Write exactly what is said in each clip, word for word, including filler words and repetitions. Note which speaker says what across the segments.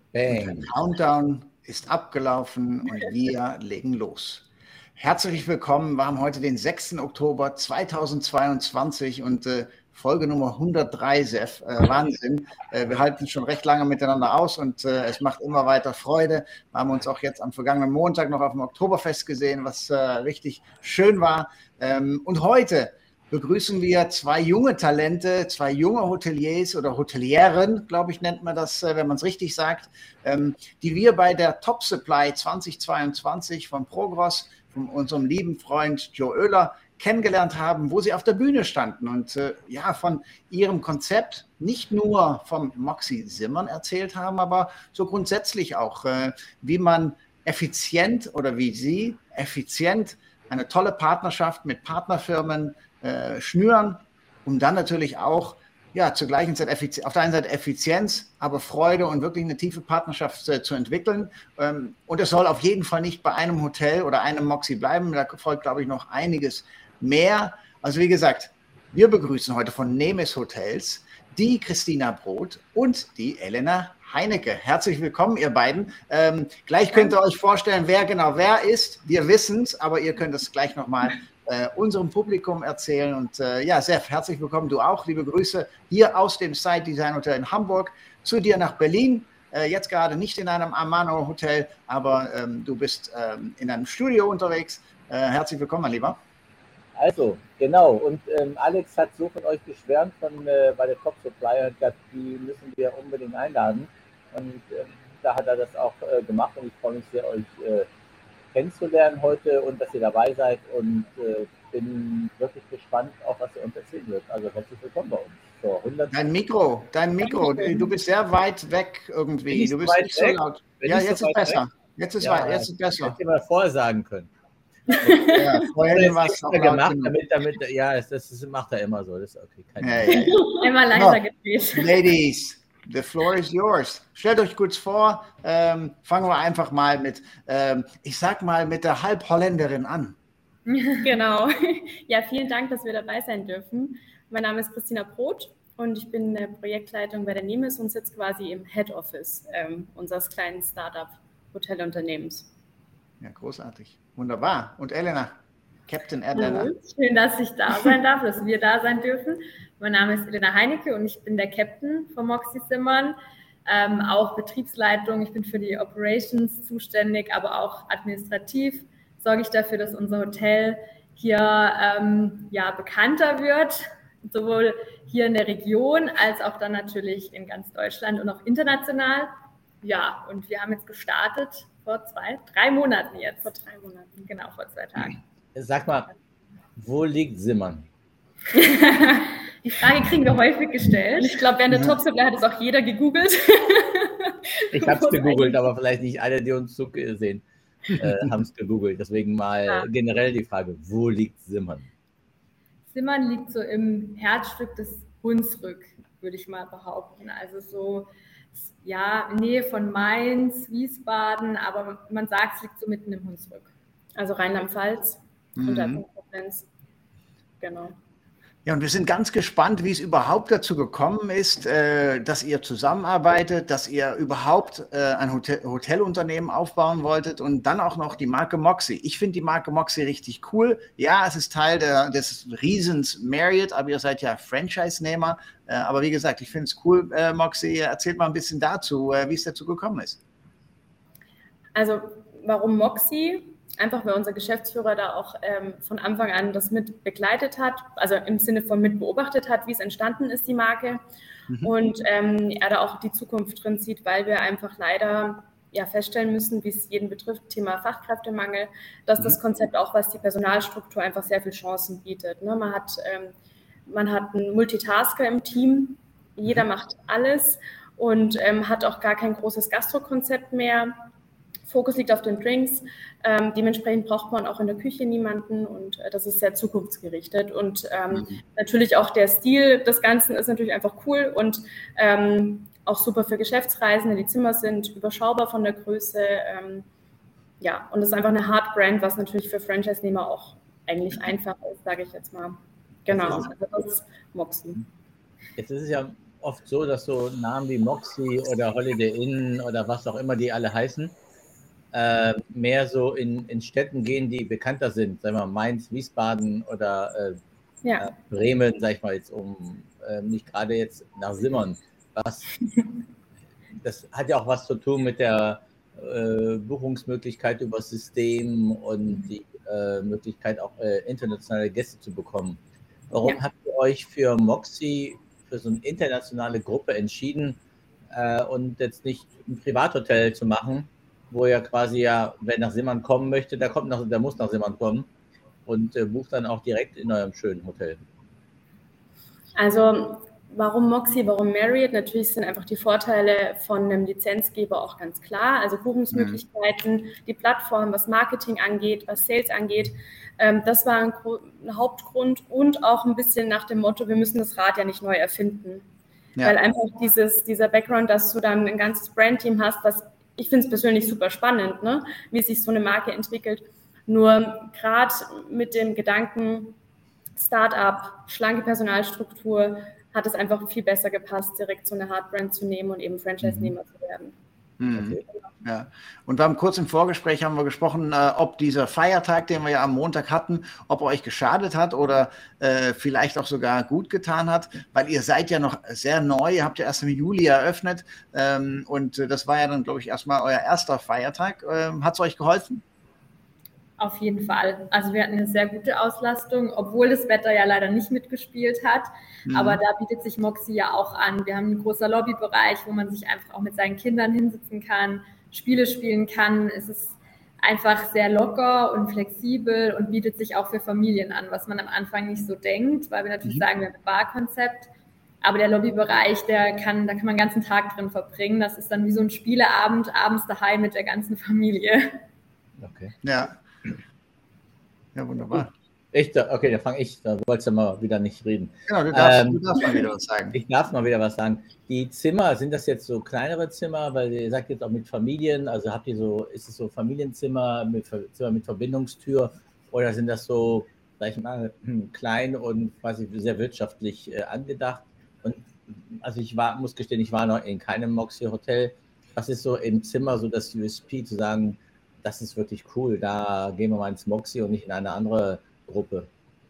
Speaker 1: Und der Countdown ist abgelaufen und wir legen los. Herzlich willkommen. Wir haben heute den sechsten Oktober zweitausendzweiundzwanzig und äh, Folge Nummer hundertdrei, Sef. Äh, Wahnsinn. Äh, wir halten schon recht lange miteinander aus und äh, es macht immer weiter Freude. Wir haben uns auch jetzt am vergangenen Montag noch auf dem Oktoberfest gesehen, was äh, richtig schön war. Ähm, und heute begrüßen wir zwei junge Talente, zwei junge Hoteliers oder Hotelieren, glaube ich, nennt man das, wenn man es richtig sagt, ähm, die wir bei der Top Supply zweitausendzweiundzwanzig von Progros, von unserem lieben Freund Joe Oehler, kennengelernt haben, wo sie auf der Bühne standen und äh, ja, von ihrem Konzept nicht nur vom Moxie Simmern erzählt haben, aber so grundsätzlich auch, äh, wie man effizient oder wie sie effizient eine tolle Partnerschaft mit Partnerfirmen Äh, schnüren, um dann natürlich auch ja, zur gleichen Zeit Effiz- auf der einen Seite Effizienz, aber Freude und wirklich eine tiefe Partnerschaft äh, zu entwickeln. Ähm, und es soll auf jeden Fall nicht bei einem Hotel oder einem Moxie bleiben. Da folgt, glaube ich, noch einiges mehr. Also wie gesagt, wir begrüßen heute von Nemes Hotels die Christina Brot und die Elena Heinecke. Herzlich willkommen, ihr beiden. Ähm, gleich könnt ihr euch vorstellen, wer genau wer ist. Wir wissen es, aber ihr könnt es gleich nochmal äh, unserem Publikum erzählen. Und äh, ja, Sef, herzlich willkommen, du auch. Liebe Grüße hier aus dem Side Design Hotel in Hamburg zu dir nach Berlin. Äh, jetzt gerade nicht in einem Amano Hotel, aber ähm, du bist ähm, in einem Studio unterwegs. Äh, herzlich willkommen, mein Lieber.
Speaker 2: Also, genau. Und ähm, Alex hat so von euch geschwärmt von, äh, bei der Top Supply und gesagt, die müssen wir unbedingt einladen. Und ähm, da hat er das auch äh, gemacht und ich freue mich sehr, euch äh, kennenzulernen heute und dass ihr dabei seid und äh, bin wirklich gespannt, auch was ihr uns erzählen wird. Also herzlich willkommen bei uns. So,
Speaker 1: dein Mikro, dein Mikro, du bist sehr weit weg irgendwie. Du bist
Speaker 2: so
Speaker 1: nicht so laut.
Speaker 2: Bin
Speaker 1: ja, jetzt
Speaker 2: so
Speaker 1: ist besser.
Speaker 2: Weg?
Speaker 1: Jetzt ist,
Speaker 2: ja,
Speaker 1: weit, jetzt ist besser.
Speaker 2: Hätte ich mal vorher sagen können.
Speaker 1: Ja, vorher war es auch laut
Speaker 2: gemacht, damit, damit, ja, das, das macht er immer so. Das ist okay.
Speaker 1: Ja, ja, ja.
Speaker 3: Immer leiser gedreht.
Speaker 1: Ladies, the floor is yours. Stellt euch kurz vor, ähm, fangen wir einfach mal mit, ähm, ich sag mal, mit der Halbholländerin an.
Speaker 3: Genau. Ja, vielen Dank, dass wir dabei sein dürfen. Mein Name ist Christina Brot und ich bin in Projektleitung bei der Nemes und sitze quasi im Head Office ähm, unseres kleinen Startup-Hotelunternehmens.
Speaker 1: Ja, großartig. Wunderbar. Und Elena, Captain Elena.
Speaker 3: Hallo. Schön, dass ich da sein darf, dass wir da sein dürfen. Mein Name ist Elena Heinecke und ich bin der Captain von Moxie Simmern, ähm, auch Betriebsleitung. Ich bin für die Operations zuständig, aber auch administrativ sorge ich dafür, dass unser Hotel hier ähm, ja, bekannter wird, sowohl hier in der Region als auch dann natürlich in ganz Deutschland und auch international. Ja, und wir haben jetzt gestartet vor zwei, drei Monaten jetzt, vor drei Monaten, genau, vor zwei Tagen.
Speaker 2: Sag mal, wo liegt Simmern?
Speaker 3: Die Frage kriegen wir häufig gestellt. Ich glaube, während der Top Supply hat es auch jeder gegoogelt.
Speaker 2: Ich habe es gegoogelt, aber vielleicht nicht alle, die uns zusehen, äh, haben es gegoogelt. Deswegen mal ja. generell die Frage, wo liegt Simmern?
Speaker 3: Simmern liegt so im Herzstück des Hunsrück, würde ich mal behaupten. Also so, ja, in Nähe von Mainz, Wiesbaden, aber man sagt, es liegt so mitten im Hunsrück. Also Rheinland-Pfalz mhm. und dann Provinz. Genau.
Speaker 1: Ja, und wir sind ganz gespannt, wie es überhaupt dazu gekommen ist, äh, dass ihr zusammenarbeitet, dass ihr überhaupt äh, ein Hotel, Hotelunternehmen aufbauen wolltet und dann auch noch die Marke Moxie. Ich finde die Marke Moxie richtig cool. Ja, es ist Teil der, des Riesens Marriott, aber ihr seid ja Franchise-Nehmer. Äh, aber wie gesagt, ich finde es cool, äh, Moxie. Erzählt mal ein bisschen dazu, äh, wie es dazu gekommen ist.
Speaker 3: Also, warum Moxie? Einfach, weil unser Geschäftsführer da auch ähm, von Anfang an das mit begleitet hat, also im Sinne von mit beobachtet hat, wie es entstanden ist, die Marke. Mhm. Und ähm, er da auch die Zukunft drin sieht, weil wir einfach leider ja, feststellen müssen, wie es jeden betrifft, Thema Fachkräftemangel, dass mhm. das Konzept auch, was die Personalstruktur einfach sehr viele Chancen bietet. Ne? Man hat, ähm, man hat einen Multitasker im Team, jeder mhm. macht alles und ähm, hat auch gar kein großes Gastrokonzept mehr. Fokus liegt auf den Drinks. Ähm, dementsprechend braucht man auch in der Küche niemanden und äh, das ist sehr zukunftsgerichtet. Und ähm, mhm. natürlich auch der Stil des Ganzen ist natürlich einfach cool und ähm, auch super für Geschäftsreisende. Die Zimmer sind überschaubar von der Größe. Ähm, ja, und es ist einfach eine Hard-Brand, was natürlich für Franchise-Nehmer auch eigentlich einfach ist, sage ich jetzt mal. Genau, also das ist Moxie.
Speaker 2: Jetzt ist es ja oft so, dass so Namen wie Moxy oder Holiday Inn oder was auch immer die alle heißen, äh, mehr so in, in Städten gehen, die bekannter sind, sagen wir mal Mainz, Wiesbaden oder äh,
Speaker 3: Ja.
Speaker 2: äh, Bremen, sag ich mal jetzt, um äh, nicht gerade jetzt nach Simmern. Was, das hat ja auch was zu tun mit der äh, Buchungsmöglichkeit über das System und die äh, Möglichkeit auch äh, internationale Gäste zu bekommen. Warum
Speaker 3: Ja.
Speaker 2: habt ihr euch für Moxy, für so eine internationale Gruppe entschieden äh, und jetzt nicht ein Privathotel zu machen, wo ja quasi ja, wer nach Simmern kommen möchte, der kommt nach, der muss nach Simmern kommen und äh, bucht dann auch direkt in eurem schönen Hotel?
Speaker 3: Also warum Moxy, warum Marriott? Natürlich sind einfach die Vorteile von einem Lizenzgeber auch ganz klar. Also Buchungsmöglichkeiten, mhm. die Plattform, was Marketing angeht, was Sales angeht. Ähm, das war ein, ein Hauptgrund und auch ein bisschen nach dem Motto, wir müssen das Rad ja nicht neu erfinden. Ja. Weil einfach dieses, dieser Background, dass du dann ein ganzes Brandteam hast, was ich finde es persönlich super spannend, ne? Wie sich so eine Marke entwickelt. Nur gerade mit dem Gedanken, Start-up, schlanke Personalstruktur, hat es einfach viel besser gepasst, direkt so eine Hardbrand zu nehmen und eben Franchise-Nehmer mhm. zu werden.
Speaker 1: Mhm. Ja. Und wir haben kurz im Vorgespräch haben wir gesprochen, äh, ob dieser Feiertag, den wir ja am Montag hatten, ob er euch geschadet hat oder äh, vielleicht auch sogar gut getan hat, weil ihr seid ja noch sehr neu, ihr habt ja erst im Juli eröffnet ähm, und äh, das war ja dann, glaube ich, erstmal euer erster Feiertag. Ähm, hat es euch geholfen?
Speaker 4: Auf jeden Fall. Also wir hatten eine sehr gute Auslastung, obwohl das Wetter ja leider nicht mitgespielt hat. Mhm. Aber da bietet sich Moxy ja auch an. Wir haben einen großen Lobbybereich, wo man sich einfach auch mit seinen Kindern hinsitzen kann, Spiele spielen kann. Es ist einfach sehr locker und flexibel und bietet sich auch für Familien an, was man am Anfang nicht so denkt, weil wir natürlich mhm. sagen, wir haben ein Barkonzept. Aber der Lobbybereich, der kann, da kann man den ganzen Tag drin verbringen. Das ist dann wie so ein Spieleabend, abends daheim mit der ganzen Familie.
Speaker 1: Okay. Ja. Ja, wunderbar.
Speaker 2: Ich, okay, dann fange ich, da wolltest du mal wieder nicht reden.
Speaker 1: Genau, du darfst, ähm, du darfst mal wieder was sagen.
Speaker 2: Ich darf mal wieder was sagen. Die Zimmer, sind das jetzt so kleinere Zimmer, weil ihr sagt jetzt auch mit Familien, also habt ihr so, ist es so Familienzimmer mit, Zimmer mit Verbindungstür oder sind das so, sag ich mal, klein und quasi sehr wirtschaftlich äh, angedacht? Und also ich war, muss gestehen, ich war noch in keinem Moxy Hotel. Was ist so im Zimmer so das U S P zu sagen, das ist wirklich cool, da gehen wir mal ins Moxy und nicht in eine andere Gruppe?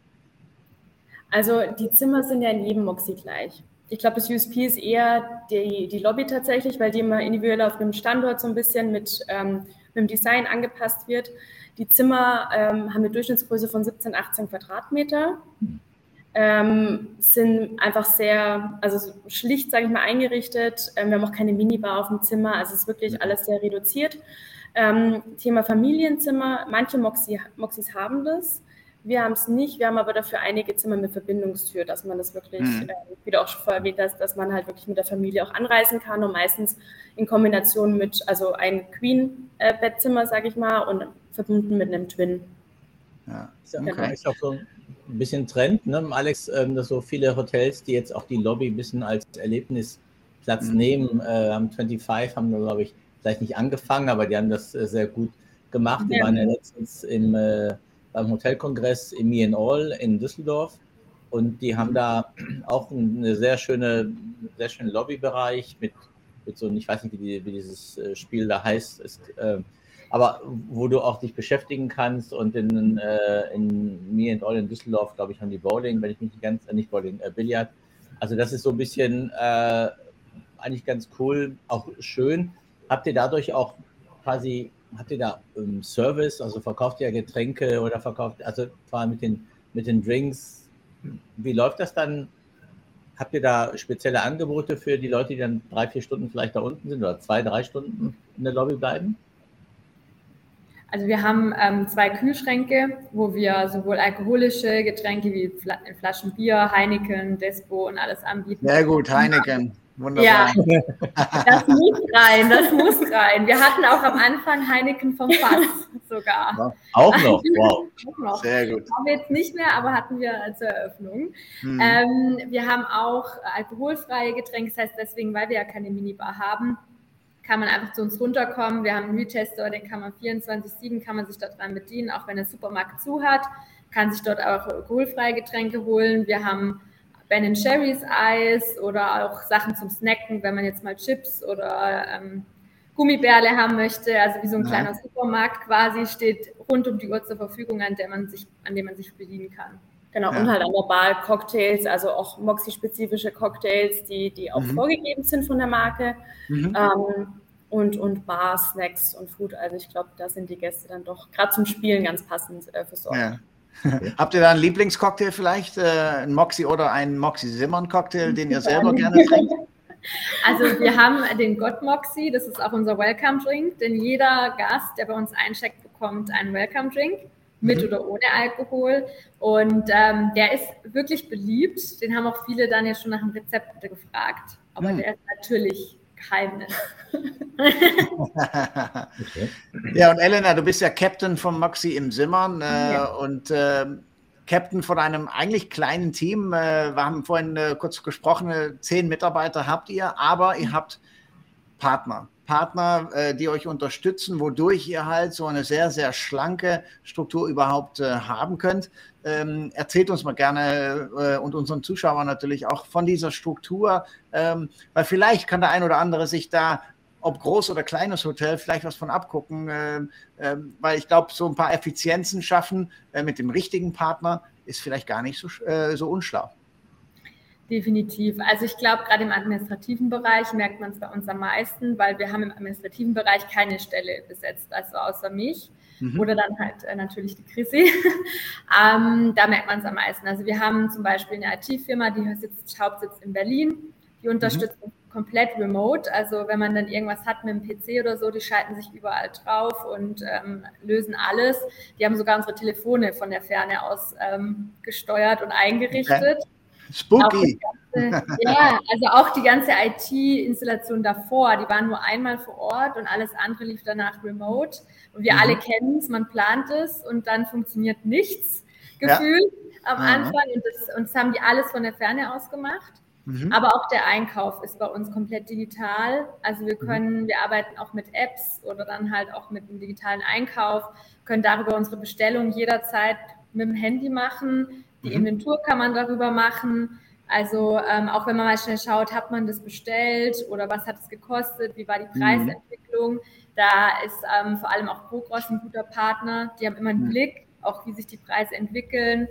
Speaker 3: Also die Zimmer sind ja in jedem Moxy gleich. Ich glaube, das U S P ist eher die, die Lobby tatsächlich, weil die immer individuell auf einem Standort so ein bisschen mit, ähm, mit dem Design angepasst wird. Die Zimmer ähm, haben eine Durchschnittsgröße von siebzehn, achtzehn Quadratmeter. Hm. Ähm, sind einfach sehr, also schlicht, sage ich mal, eingerichtet. Ähm, wir haben auch keine Minibar auf dem Zimmer, also es ist wirklich alles sehr reduziert. Ähm, Thema Familienzimmer, manche Moxy, Moxys haben das, wir haben es nicht, wir haben aber dafür einige Zimmer mit Verbindungstür, dass man das wirklich, mhm. äh, wie du auch schon vorher erwähnt hast, dass man halt wirklich mit der Familie auch anreisen kann und meistens in Kombination mit, also ein Queen-Bettzimmer, sage ich mal, und verbunden mit einem Twin.
Speaker 2: Ja, okay. Ist auch so ein bisschen Trend, ne, Alex, ähm, dass so viele Hotels, die jetzt auch die Lobby ein bisschen als Erlebnisplatz mhm. nehmen, äh, haben fünfundzwanzig, haben wir, glaube ich, vielleicht nicht angefangen, aber die haben das äh, sehr gut gemacht. Die ja. waren ja letztens im, äh, beim Hotelkongress im Me and All in Düsseldorf und die haben da auch eine sehr schöne, sehr schönen Lobbybereich mit, mit so, ich weiß nicht, wie, die, wie dieses Spiel da heißt, ist, äh, aber wo du auch dich beschäftigen kannst und in, äh, in Me and All in Düsseldorf, glaube ich, haben die Bowling, wenn ich mich nicht ganz, äh, nicht Bowling, äh, Billard. Also das ist so ein bisschen äh, eigentlich ganz cool, auch schön. Habt ihr dadurch auch quasi, habt ihr da ähm, Service, also verkauft ihr Getränke oder verkauft, also vor allem mit den, mit den Drinks, wie läuft das dann? Habt ihr da spezielle Angebote für die Leute, die dann drei, vier Stunden vielleicht da unten sind oder zwei, drei Stunden in der Lobby bleiben?
Speaker 4: Also wir haben ähm, zwei Kühlschränke, wo wir sowohl alkoholische Getränke wie Flaschen Bier, Heineken, Despo und alles anbieten.
Speaker 1: Sehr gut, Heineken. Wunderbar.
Speaker 4: Ja, das muss rein, das muss rein. Wir hatten auch am Anfang Heineken vom Fass sogar.
Speaker 2: Ja, auch noch, wow.
Speaker 4: auch noch.
Speaker 1: Sehr gut.
Speaker 4: Haben wir jetzt nicht mehr, aber hatten wir als Eröffnung. Hm. Ähm, wir haben auch alkoholfreie Getränke, das heißt deswegen, weil wir ja keine Minibar haben, kann man einfach zu uns runterkommen. Wir haben einen Retail-Store, den kann man vierundzwanzig sieben, kann man sich dort dran bedienen, auch wenn der Supermarkt zu hat, kann sich dort auch alkoholfreie Getränke holen. Wir haben Ben and Jerry's Eis oder auch Sachen zum Snacken, wenn man jetzt mal Chips oder ähm, Gummibärle haben möchte. Also wie so ein ja. kleiner Supermarkt quasi, steht rund um die Uhr zur Verfügung, an der man sich, an dem man sich bedienen kann.
Speaker 3: Genau, ja. und halt an der Bar Cocktails, also auch Moxie-spezifische Cocktails, die, die auch mhm. vorgegeben sind von der Marke. Mhm. Ähm, und, und Bar, Snacks und Food. Also ich glaube, da sind die Gäste dann doch gerade zum Spielen ganz passend äh, versorgt.
Speaker 1: Ja. Habt ihr da einen Lieblingscocktail vielleicht? Äh, ein Moxie oder einen Moxie-Simmern-Cocktail, den ihr selber gerne trinkt?
Speaker 4: Also wir haben den Gott Moxie, das ist auch unser Welcome-Drink, denn jeder Gast, der bei uns eincheckt, bekommt einen Welcome-Drink. Mit mhm. oder ohne Alkohol. Und ähm, der ist wirklich beliebt. Den haben auch viele dann ja schon nach dem Rezept gefragt. Aber mhm. der ist natürlich Geheimnis.
Speaker 1: Okay. Ja, und Elena, du bist ja Captain vom Moxie im Simmern äh, ja. und äh, Captain von einem eigentlich kleinen Team. Äh, wir haben vorhin äh, kurz gesprochen, äh, zehn Mitarbeiter habt ihr, aber ihr habt Partner. Partner, äh, die euch unterstützen, wodurch ihr halt so eine sehr, sehr schlanke Struktur überhaupt äh, haben könnt. Ähm, erzählt uns mal gerne äh, und unseren Zuschauern natürlich auch von dieser Struktur, ähm, weil vielleicht kann der ein oder andere sich da, ob groß oder kleines Hotel, vielleicht was von abgucken, äh, äh, weil ich glaube, so ein paar Effizienzen schaffen äh, mit dem richtigen Partner ist vielleicht gar nicht so, äh, so unschlau.
Speaker 4: Definitiv. Also ich glaube, gerade im administrativen Bereich merkt man es bei uns am meisten, weil wir haben im administrativen Bereich keine Stelle besetzt, also außer mich mhm. oder dann halt äh, natürlich die Chrissy. ähm, da merkt man es am meisten. Also wir haben zum Beispiel eine I T-Firma, die sitzt, Hauptsitz in Berlin, die unterstützt uns mhm. komplett remote. Also wenn man dann irgendwas hat mit dem P C oder so, die schalten sich überall drauf und ähm, lösen alles. Die haben sogar unsere Telefone von der Ferne aus ähm, gesteuert und eingerichtet. Okay.
Speaker 1: Spooky.
Speaker 4: Ganze, ja, also auch die ganze I T-Installation davor, die waren nur einmal vor Ort und alles andere lief danach remote. Und wir mhm. alle kennen es, man plant es und dann funktioniert nichts gefühlt ja. am Anfang. Und das, und das haben die alles von der Ferne aus gemacht. Mhm. Aber auch der Einkauf ist bei uns komplett digital. Also wir können, mhm. wir arbeiten auch mit Apps oder dann halt auch mit einem digitalen Einkauf, können darüber unsere Bestellung jederzeit mit dem Handy machen. Die Inventur kann man darüber machen. Also ähm, auch wenn man mal schnell schaut, hat man das bestellt oder was hat es gekostet, wie war die Preisentwicklung. Mhm. Da ist ähm, vor allem auch ProGross ein guter Partner. Die haben immer einen mhm. Blick, auch wie sich die Preise entwickeln.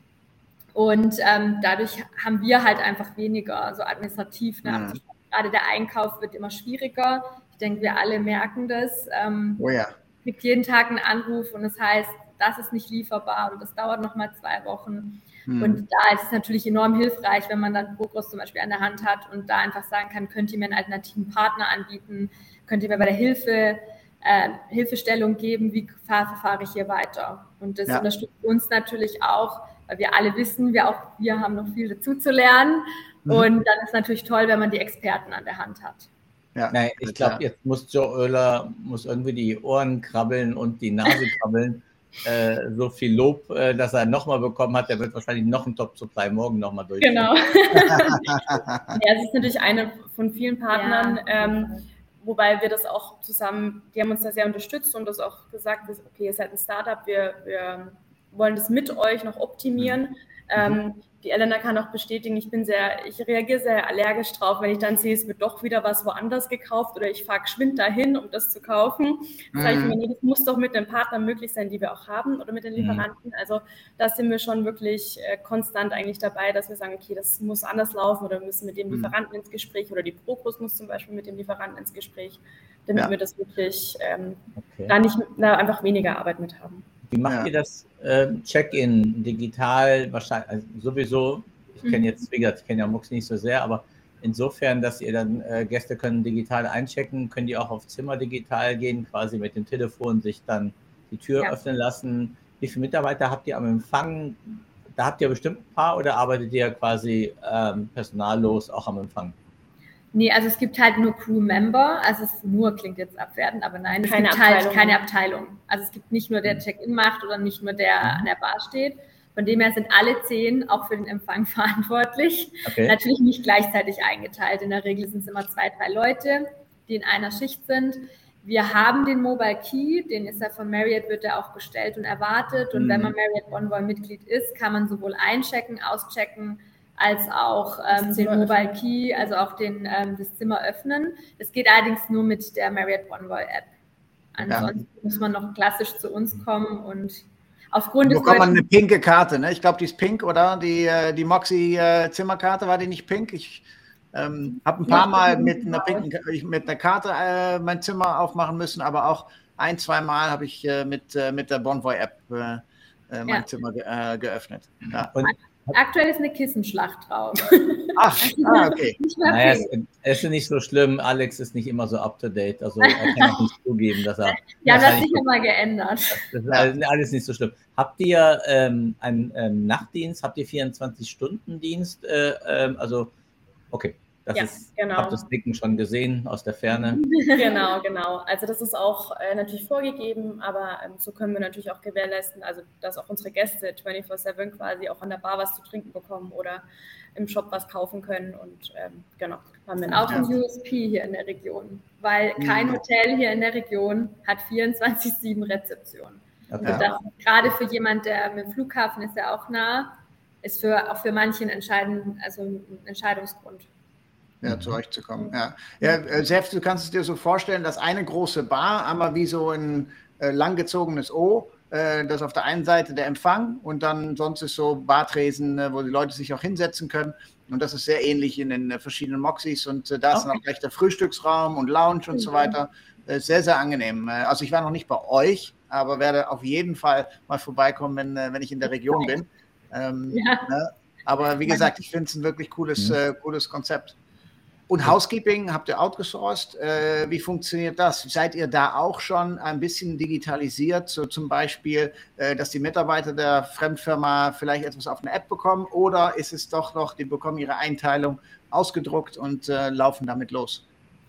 Speaker 4: Und ähm, dadurch haben wir halt einfach weniger so administrativ. Ne? Mhm. Gerade der Einkauf wird immer schwieriger. Ich denke, wir alle merken das. Ähm,
Speaker 1: oh ja.
Speaker 4: Kriegt jeden Tag einen Anruf und das heißt, das ist nicht lieferbar oder das dauert nochmal zwei Wochen. Hm. Und da ist es natürlich enorm hilfreich, wenn man dann ProGross zum Beispiel an der Hand hat und da einfach sagen kann, könnt ihr mir einen alternativen Partner anbieten, könnt ihr mir bei der Hilfe äh, Hilfestellung geben, wie verfahre ich hier weiter. Und das ja. unterstützt uns natürlich auch, weil wir alle wissen, wir auch wir haben noch viel dazu zu lernen. Mhm. Und dann ist natürlich toll, wenn man die Experten an der Hand hat.
Speaker 2: Ja, Nein, ich glaube, jetzt muss Joe Oehler muss irgendwie die Ohren krabbeln und die Nase krabbeln. Äh, so viel Lob, äh, dass er nochmal bekommen hat, der wird wahrscheinlich noch einen Top-Supply morgen nochmal durch.
Speaker 3: Genau. Ja, es ist natürlich eine von vielen Partnern, ja. ähm, wobei wir das auch zusammen, die haben uns da sehr unterstützt und das auch gesagt, okay, ihr seid ein Startup, wir, wir wollen das mit euch noch optimieren. Mhm. Ähm, die Elena kann auch bestätigen, ich bin sehr, ich reagiere sehr allergisch drauf, wenn ich dann sehe, es wird doch wieder was woanders gekauft oder ich fahre geschwind dahin, um das zu kaufen. Das mhm. sage ich mir, nee, das muss doch mit den Partnern möglich sein, die wir auch haben oder mit den Lieferanten. Mhm. Also da sind wir schon wirklich äh, konstant eigentlich dabei, dass wir sagen, okay, das muss anders laufen oder wir müssen mit dem Lieferanten mhm. ins Gespräch oder die ProGross muss zum Beispiel mit dem Lieferanten ins Gespräch, damit ja. wir das wirklich ähm, okay. da nicht da einfach weniger Arbeit mit haben.
Speaker 2: Wie macht ja. ihr das äh, Check-in digital? Wahrscheinlich also sowieso, ich kenne jetzt, wie gesagt, ich kenne ja Moxie nicht so sehr, aber insofern, dass ihr dann äh, Gäste können digital einchecken, können die auch auf Zimmer digital gehen, quasi mit dem Telefon sich dann die Tür ja. öffnen lassen. Wie viele Mitarbeiter habt ihr am Empfang? Da habt ihr bestimmt ein paar oder arbeitet ihr quasi ähm, personallos auch am Empfang?
Speaker 4: Nee, also es gibt halt nur Crew-Member, also es nur klingt jetzt abwertend, aber nein, es
Speaker 3: keine
Speaker 4: gibt
Speaker 3: Abteilung.
Speaker 4: halt keine Abteilung. Also es gibt nicht nur der Check-in macht oder nicht nur der an der Bar steht. Von dem her sind alle zehn auch für den Empfang verantwortlich. Okay. Natürlich nicht gleichzeitig eingeteilt. In der Regel sind es immer zwei, drei Leute, die in einer Schicht sind. Wir haben den Mobile Key, den ist ja von Marriott, wird er auch bestellt und erwartet. Und mhm. wenn man Marriott Bonvoy Mitglied ist, kann man sowohl einchecken, auschecken, als auch ähm, den Mobile Key, also auch den, ähm, das Zimmer öffnen. Das geht allerdings nur mit der Marriott Bonvoy App. Ansonsten ja. muss man noch klassisch zu uns kommen und aufgrund des
Speaker 1: bekommt man eine pinke Karte, ne? Ich glaube, die ist pink, oder? Die, die Moxie-Zimmerkarte, war die nicht pink? Ich ähm, habe ein paar Mal mit einer, pinken, mit einer Karte äh, mein Zimmer aufmachen müssen, aber auch ein, zwei Mal habe ich äh, mit, äh, mit der Bonvoy-App äh, mein ja. Zimmer ge äh, geöffnet. Ja.
Speaker 4: Und aktuell ist eine Kissenschlacht drauf.
Speaker 1: Ach, ah, okay.
Speaker 2: Naja, es, es ist nicht so schlimm. Alex ist nicht immer so up-to-date. Also er kann auch nicht zugeben, dass er...
Speaker 4: Ja, das hat sich immer geändert.
Speaker 2: Das ist alles, alles nicht so schlimm. Habt ihr ähm, einen ähm, Nachtdienst? Habt ihr vierundzwanzig-Stunden-Dienst? Äh, ähm, also, okay. Das
Speaker 3: ja,
Speaker 2: ist,
Speaker 3: genau.
Speaker 2: Ich habe das Blicken schon gesehen aus der Ferne.
Speaker 3: Genau, genau. Also das ist auch äh, natürlich vorgegeben, aber ähm, so können wir natürlich auch gewährleisten, also dass auch unsere Gäste vierundzwanzig sieben quasi auch an der Bar was zu trinken bekommen oder im Shop was kaufen können und ähm, genau.
Speaker 4: Haben wir auch ein U S P hier in der Region, weil kein Hotel hier in der Region hat vierundzwanzig sieben Rezeption. Okay. Und das gerade für jemand, der mit dem Flughafen ist ja auch nah, ist für, auch für manchen entscheidend, also ein Entscheidungsgrund.
Speaker 1: Ja, zu euch zu kommen. Ja, ja Sef, du kannst es dir so vorstellen, dass eine große Bar, einmal wie so ein äh, langgezogenes O, äh, das auf der einen Seite der Empfang und dann sonst ist so Bartresen, äh, wo die Leute sich auch hinsetzen können. Und das ist sehr ähnlich in den äh, verschiedenen Moxies und äh, da ist okay. dann auch gleich der Frühstücksraum und Lounge und mhm. so weiter. Äh, sehr, sehr angenehm. Äh, also ich war noch nicht bei euch, aber werde auf jeden Fall mal vorbeikommen, wenn, äh, wenn ich in der Region bin. Ähm, ja. ne? Aber wie gesagt, ich finde es ein wirklich cooles, mhm. äh, cooles Konzept. Und Housekeeping habt ihr outgesourced. Äh, wie funktioniert das? Seid ihr da auch schon ein bisschen digitalisiert? So zum Beispiel, äh, dass die Mitarbeiter der Fremdfirma vielleicht etwas auf eine App bekommen? Oder ist es doch noch, die bekommen ihre Einteilung ausgedruckt und äh, laufen damit los?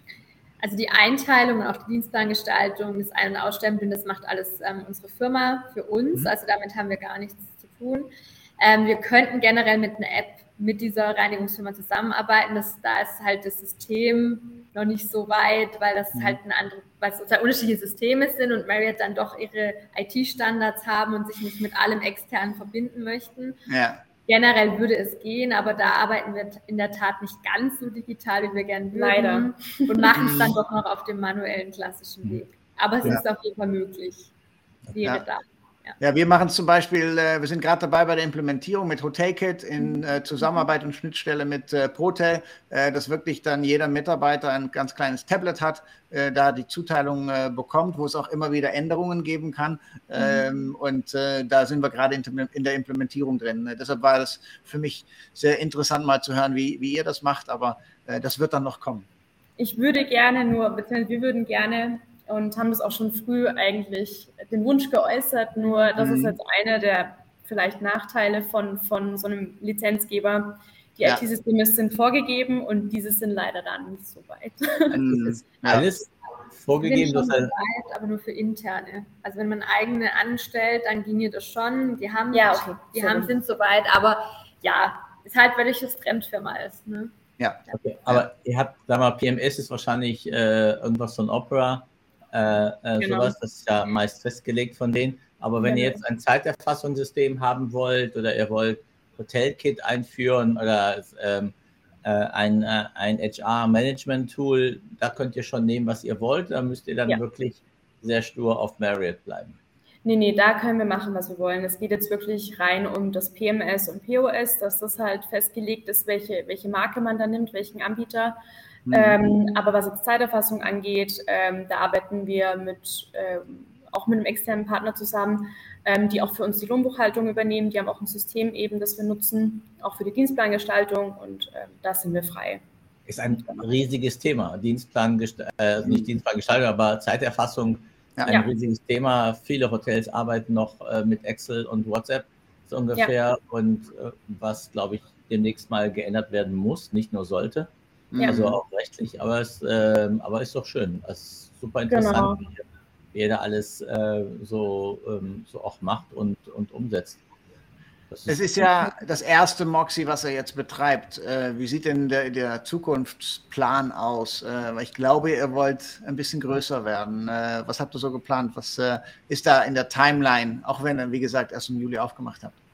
Speaker 4: Also die Einteilung und auch die Dienstplangestaltung, das Ein- und Ausstempeln, das macht alles ähm, unsere Firma für uns. Mhm. Also damit haben wir gar nichts zu tun. Ähm, wir könnten generell mit einer App mit dieser Reinigungsfirma zusammenarbeiten. Das, da ist halt das System noch nicht so weit, weil das mhm. halt ein andere, weil es zwei unterschiedliche Systeme sind und Marriott dann doch ihre I T-Standards haben und sich nicht mit allem externen verbinden möchten.
Speaker 1: Ja.
Speaker 4: Generell würde es gehen, aber da arbeiten wir in der Tat nicht ganz so digital, wie wir gerne würden.
Speaker 3: Leider.
Speaker 4: Und machen es dann doch noch auf dem manuellen, klassischen Weg. Aber es ja. ist auf jeden Fall möglich. Wäre
Speaker 1: ja.
Speaker 4: da.
Speaker 1: Ja. ja, wir machen zum Beispiel, äh, wir sind gerade dabei bei der Implementierung mit Hotelkit in äh, Zusammenarbeit und Schnittstelle mit äh, Protel, äh, dass wirklich dann jeder Mitarbeiter ein ganz kleines Tablet hat, äh, da die Zuteilung äh, bekommt, wo es auch immer wieder Änderungen geben kann. Ähm, mhm. Und äh, da sind wir gerade in, in der Implementierung drin. Äh, deshalb war das für mich sehr interessant, mal zu hören, wie, wie ihr das macht, aber äh, das wird dann noch kommen.
Speaker 3: Ich würde gerne nur, beziehungsweise wir würden gerne und haben das auch schon früh eigentlich den Wunsch geäußert, nur das mhm. ist jetzt einer der vielleicht Nachteile von, von so einem Lizenzgeber. Die ja. I T-Systeme sind vorgegeben und diese sind leider dann nicht so weit.
Speaker 2: Mhm. Alles vorgegeben,
Speaker 4: das ist weit, aber nur für interne. Also wenn man eigene anstellt, dann ginge das schon. Die haben,
Speaker 3: ja, okay.
Speaker 4: die
Speaker 3: so
Speaker 4: haben sind so weit, aber ja, ist halt, weil es Fremdfirma ist. Ne?
Speaker 2: Ja, okay. Aber ihr habt, sag mal, P M S ist wahrscheinlich äh, irgendwas von Opera. Äh, äh, genau. Sowas, das ist ja meist festgelegt von denen. Aber wenn ja, ihr jetzt ein Zeiterfassungssystem haben wollt oder ihr wollt Hotelkit einführen oder ähm, äh, ein, äh, ein H R-Management-Tool, da könnt ihr schon nehmen, was ihr wollt. Da müsst ihr dann ja. wirklich sehr stur auf Marriott bleiben.
Speaker 3: Nee, nee, da können wir machen, was wir wollen. Es geht jetzt wirklich rein um das P M S und P O S, dass das halt festgelegt ist, welche, welche Marke man da nimmt, welchen Anbieter. Mhm. Ähm, aber was jetzt Zeiterfassung angeht, ähm, da arbeiten wir mit, ähm, auch mit einem externen Partner zusammen, ähm, die auch für uns die Lohnbuchhaltung übernehmen. Die haben auch ein System eben, das wir nutzen, auch für die Dienstplangestaltung und ähm, da sind wir frei.
Speaker 2: Ist ein riesiges Thema. Dienstplan, äh, nicht Dienstplangestaltung, aber Zeiterfassung ist ein ja. riesiges Thema. Viele Hotels arbeiten noch äh, mit Excel und WhatsApp so ungefähr ja. und äh, was, glaube ich, demnächst mal geändert werden muss, nicht nur sollte. Ja. Also auch rechtlich, aber es äh, aber ist doch schön. Es ist super interessant, genau. wie jeder alles äh, so, ähm, so auch macht und, und umsetzt.
Speaker 1: Das ist es ist ja das erste Moxie, was er jetzt betreibt. Äh, wie sieht denn der, der Zukunftsplan aus? Äh, ich glaube, ihr wollt ein bisschen größer werden. Äh, was habt ihr so geplant? Was äh, ist da in der Timeline, auch wenn ihr, wie gesagt, erst im Juli aufgemacht habt?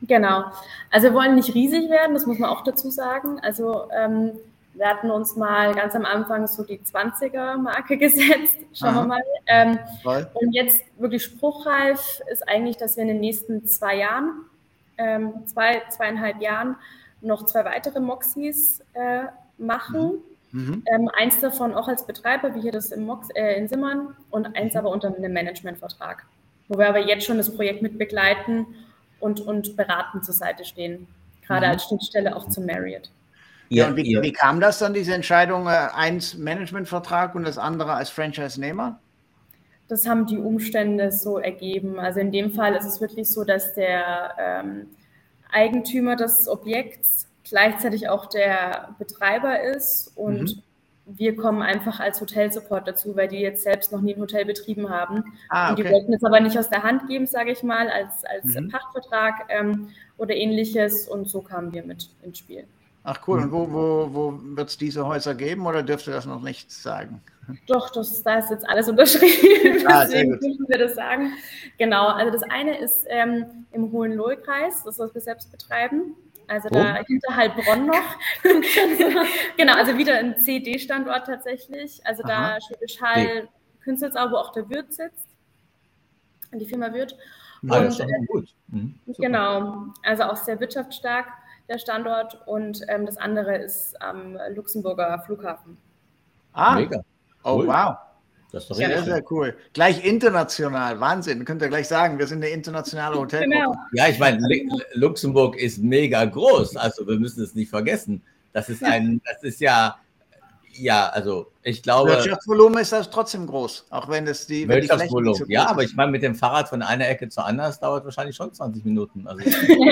Speaker 3: Genau. Also wir wollen nicht riesig werden, das muss man auch dazu sagen. Also ähm, wir hatten uns mal ganz am Anfang so die zwanziger-Marke gesetzt, schauen Aha. wir mal. Ähm, und jetzt wirklich spruchreif ist eigentlich, dass wir in den nächsten zwei Jahren, ähm, zwei, zweieinhalb Jahren noch zwei weitere Moxies äh, machen. Mhm. Ähm, eins davon auch als Betreiber, wie hier das in, Mox, äh, in Simmern, und eins mhm. aber unter einem Managementvertrag, wo wir aber jetzt schon das Projekt mit begleiten und, und beratend zur Seite stehen, gerade mhm. als Schnittstelle auch zu Marriott.
Speaker 1: Ja, und wie, wie kam das dann, diese Entscheidung, äh, eins Managementvertrag und das andere als Franchise-Nehmer?
Speaker 3: Das haben die Umstände so ergeben. Also in dem Fall ist es wirklich so, dass der ähm, Eigentümer des Objekts gleichzeitig auch der Betreiber ist und mhm. wir kommen einfach als Hotelsupport dazu, weil die jetzt selbst noch nie ein Hotel betrieben haben. Ah, okay. Und die wollten es aber nicht aus der Hand geben, sage ich mal, als, als mhm. Pachtvertrag ähm, oder ähnliches, und so kamen wir mit ins Spiel.
Speaker 1: Ach cool, und wo, wo, wo wird es diese Häuser geben oder dürft ihr das noch nicht sagen?
Speaker 3: Doch, das, da ist jetzt alles unterschrieben, ah, deswegen müssen wir das sagen. Genau, also das eine ist ähm, im Hohenlohe-Kreis, das, was wir selbst betreiben. Also oh. da hinter Heilbronn noch. Genau, also wieder ein C D-Standort tatsächlich. Also Aha. da Schwäbisch Hall, Künzelsau, wo auch der Wirt sitzt, die Firma Wirt.
Speaker 2: Ah, und, das ist äh, gut. Mhm,
Speaker 3: genau, also auch sehr wirtschaftsstark, der Standort. Und ähm, das andere ist am Luxemburger Flughafen.
Speaker 1: Ah, mega. Oh, cool. Wow. Das ist doch sehr, sehr cool. Gleich international, Wahnsinn. Könnt ihr gleich sagen, wir sind eine internationale Hotelgruppe. Genau.
Speaker 2: Ja, ich meine, Luxemburg ist mega groß, also wir müssen es nicht vergessen. Das ist ein, das ist ja, ja, also ich glaube...
Speaker 1: Wirtschaftsvolumen ist das trotzdem groß, auch wenn es die...
Speaker 2: Wirtschaftsvolumen, so ja, aber ich meine, mit dem Fahrrad von einer Ecke zur anderen dauert wahrscheinlich schon zwanzig Minuten. Also,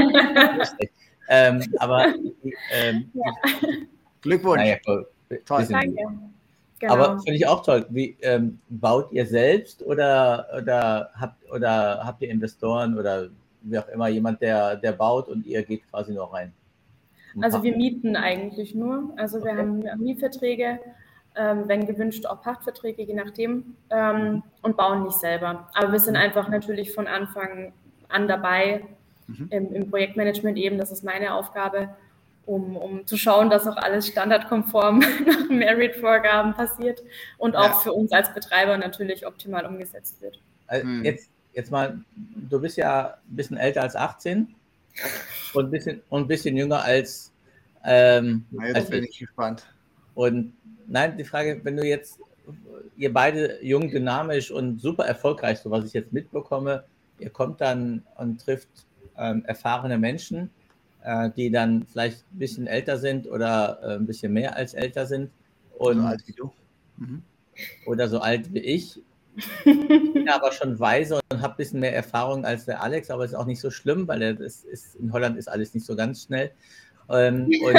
Speaker 2: ähm, aber... Ähm,
Speaker 1: ja. Glückwunsch.
Speaker 2: Naja, toll.
Speaker 3: Danke.
Speaker 2: Genau. Aber finde ich auch toll. Wie, ähm, baut ihr selbst oder, oder, habt, oder habt ihr Investoren oder wie auch immer, jemand, der, der baut und ihr geht quasi nur rein?
Speaker 3: Also wir mieten eigentlich nur. Also wir okay. haben Mietverträge, ähm, wenn gewünscht auch Pachtverträge, je nachdem, ähm, mhm. und bauen nicht selber. Aber wir sind einfach natürlich von Anfang an dabei mhm. im, im Projektmanagement eben, das ist meine Aufgabe. Um, um zu schauen, dass auch alles standardkonform nach Marriott-Vorgaben passiert und auch ja. für uns als Betreiber natürlich optimal umgesetzt wird.
Speaker 2: Also jetzt, jetzt mal, du bist ja ein bisschen älter als achtzehn und ein bisschen, und ein bisschen jünger als... Ähm,
Speaker 1: Na, jetzt als bin ich gespannt.
Speaker 2: Und nein, die Frage, wenn du jetzt, ihr beide jung, dynamisch und super erfolgreich, so was ich jetzt mitbekomme, ihr kommt dann und trifft ähm, erfahrene Menschen, die dann vielleicht ein bisschen älter sind oder ein bisschen mehr als älter sind. Und,
Speaker 1: so alt wie du. Mhm.
Speaker 2: Oder so alt wie ich. Bin aber schon weise und habe ein bisschen mehr Erfahrung als der Alex, aber ist auch nicht so schlimm, weil das ist, in Holland ist alles nicht so ganz schnell. Ähm, und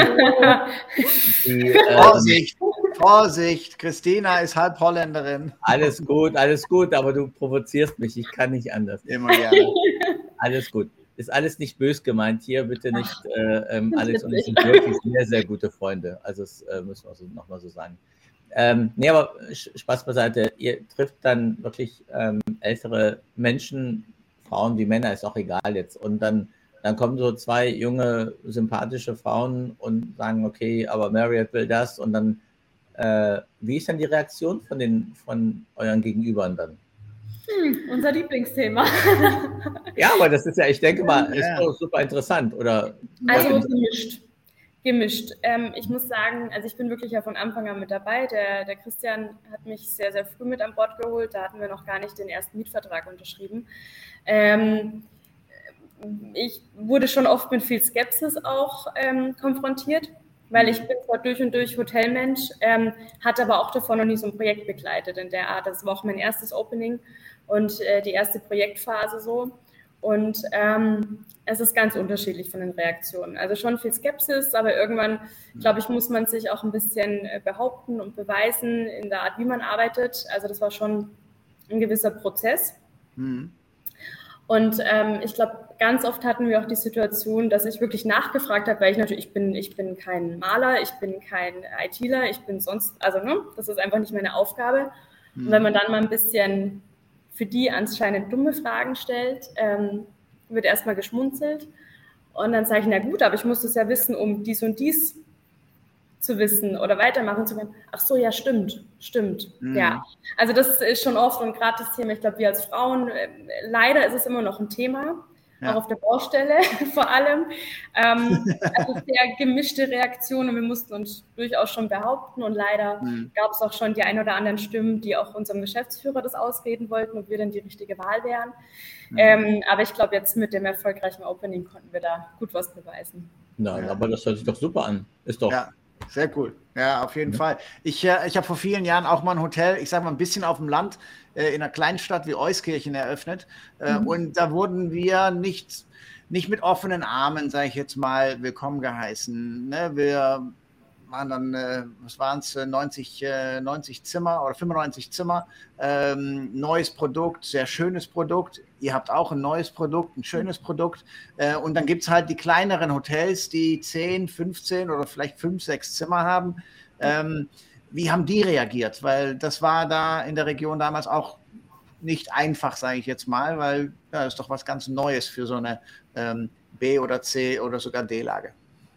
Speaker 1: die, ähm, Vorsicht, Vorsicht, Christina ist halb Holländerin.
Speaker 2: Alles gut, alles gut, aber du provozierst mich, ich kann nicht anders.
Speaker 1: Immer gerne.
Speaker 2: Alles gut. Ist alles nicht böse gemeint hier, bitte nicht. Äh, ähm, Alex und ich sind wirklich sehr, sehr gute Freunde. Also das äh, müssen wir so, nochmal so sagen. Ähm, nee, aber Spaß beiseite. Ihr trifft dann wirklich ähm, ältere Menschen, Frauen wie Männer, ist auch egal jetzt. Und dann, dann kommen so zwei junge, sympathische Frauen und sagen, okay, aber Marriott will das. Und dann, äh, wie ist dann die Reaktion von, den, von euren Gegenübern dann?
Speaker 3: Hm, unser Lieblingsthema.
Speaker 2: Ja, aber das ist ja, ich denke mal, ist doch super interessant, oder?
Speaker 3: Also gemischt. Gemischt. Ähm, ich muss sagen, also ich bin wirklich ja von Anfang an mit dabei. Der, der Christian hat mich sehr, sehr früh mit an Bord geholt. Da hatten wir noch gar nicht den ersten Mietvertrag unterschrieben. Ähm, ich wurde schon oft mit viel Skepsis auch ähm, konfrontiert, weil ich bin zwar durch und durch Hotelmensch, ähm, hatte aber auch davor noch nie so ein Projekt begleitet in der Art. Das war auch mein erstes Opening und äh, die erste Projektphase so. Und ähm, es ist ganz unterschiedlich von den Reaktionen. Also schon viel Skepsis, aber irgendwann, glaube ich, muss man sich auch ein bisschen behaupten und beweisen in der Art, wie man arbeitet. Also das war schon ein gewisser Prozess. Mhm. Und ähm, ich glaube, ganz oft hatten wir auch die Situation, dass ich wirklich nachgefragt habe, weil ich natürlich, ich bin, ich bin kein Maler, ich bin kein ITler, ich bin sonst, also ne, das ist einfach nicht meine Aufgabe. Mhm. Und wenn man dann mal ein bisschen für die anscheinend dumme Fragen stellt, ähm, wird erstmal geschmunzelt. Und dann sage ich, na gut, aber ich muss das ja wissen, um dies und dies zu wissen oder weitermachen zu können. Ach so, ja, stimmt, stimmt, mhm. ja. Also das ist schon oft und gerade das Thema, ich glaube, wir als Frauen, äh, leider ist es immer noch ein Thema, ja. auch auf der Baustelle vor allem. Ähm, also sehr gemischte Reaktionen und wir mussten uns durchaus schon behaupten und leider mhm. gab es auch schon die ein oder anderen Stimmen, die auch unserem Geschäftsführer das ausreden wollten, ob wir denn die richtige Wahl wären. Mhm. Ähm, aber ich glaube, jetzt mit dem erfolgreichen Opening konnten wir da gut was beweisen.
Speaker 2: Nein, ja. aber das hört sich doch super an. Ist doch...
Speaker 1: Ja. Sehr cool. Ja, auf jeden ja. Fall. Ich, äh, ich habe vor vielen Jahren auch mal ein Hotel, ich sage mal ein bisschen auf dem Land, äh, in einer kleinen Stadt wie Euskirchen eröffnet. Äh, mhm. Und da wurden wir nicht, nicht mit offenen Armen, sage ich jetzt mal, willkommen geheißen. Ne? Wir waren dann, äh, was waren es, neunzig, neunzig Zimmer oder fünfundneunzig Zimmer. Ähm, neues Produkt, sehr schönes Produkt. Ihr habt auch ein neues Produkt, ein schönes Produkt. Äh, und dann gibt es halt die kleineren Hotels, die zehn, fünfzehn oder vielleicht fünf, sechs Zimmer haben. Ähm, wie haben die reagiert? Weil das war da in der Region damals auch nicht einfach, sage ich jetzt mal, weil ja, das ist doch was ganz Neues für so eine ähm, B- oder C- oder sogar D-Lage.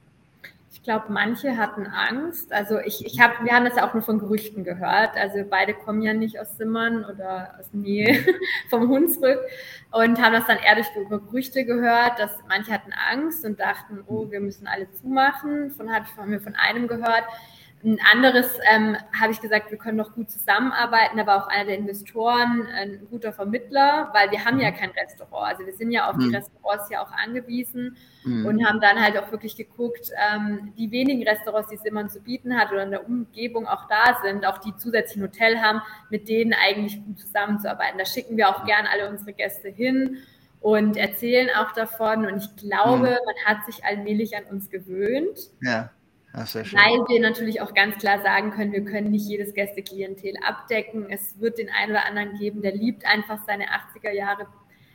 Speaker 4: Ich glaube, manche hatten Angst. Also ich, ich hab, wir haben das ja auch nur von Gerüchten gehört. Also beide kommen ja nicht aus Simmern oder aus der Nähe vom Hunsrück und haben das dann eher durch Gerüchte gehört, dass manche hatten Angst und dachten, oh, wir müssen alle zumachen. Von haben wir von einem gehört. Ein anderes ähm, habe ich gesagt, wir können doch gut zusammenarbeiten, aber auch einer der Investoren, ein guter Vermittler, weil wir haben ja kein Restaurant. Also wir sind ja auf die mhm. Restaurants ja auch angewiesen mhm. und haben dann halt auch wirklich geguckt, ähm, die wenigen Restaurants, die Simmern zu bieten hat oder in der Umgebung auch da sind, auch die zusätzlich ein Hotel haben, mit denen eigentlich gut zusammenzuarbeiten. Da schicken wir auch gern alle unsere Gäste hin und erzählen auch davon. Und ich glaube, mhm. man hat sich allmählich an uns gewöhnt.
Speaker 1: Ja. Weil
Speaker 4: wir natürlich auch ganz klar sagen können, wir können nicht jedes Gästeklientel abdecken. Es wird den einen oder anderen geben, der liebt einfach seine achtziger Jahre